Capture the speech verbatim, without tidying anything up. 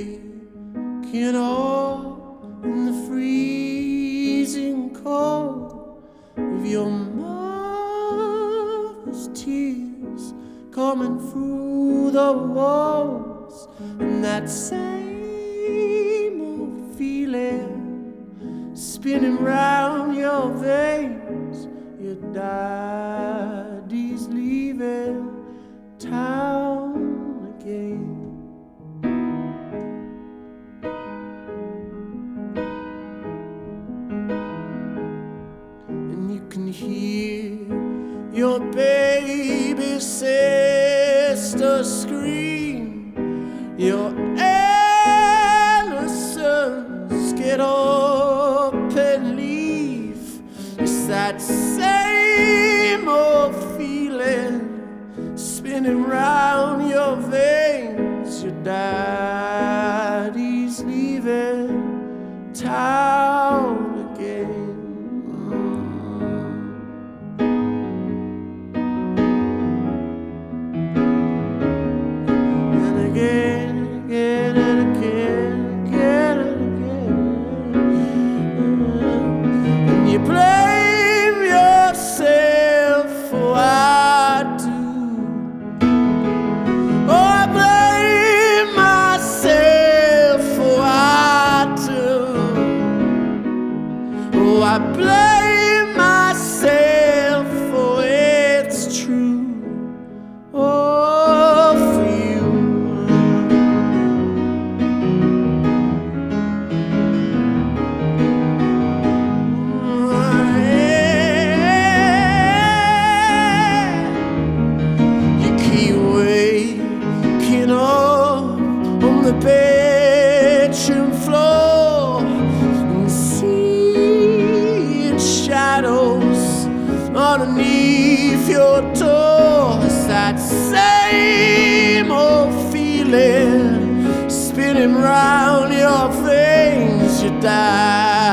waking up in the freezing cold with your mother's tears coming through the walls, and that same old feeling spinning round your veins. Your daddy's leaving town again. And you can hear your baby sister scream, your innocence get up and leave. It's that same old feeling spinning round your veins. Your daddy's leaving town again. And again, again and again, again and again. And you blame yourself for I do. I blame myself for it's true, oh, for you. You keep waking up on the bedroom floor and see shadows underneath your door. It's that same old feeling spinning round your veins. You die.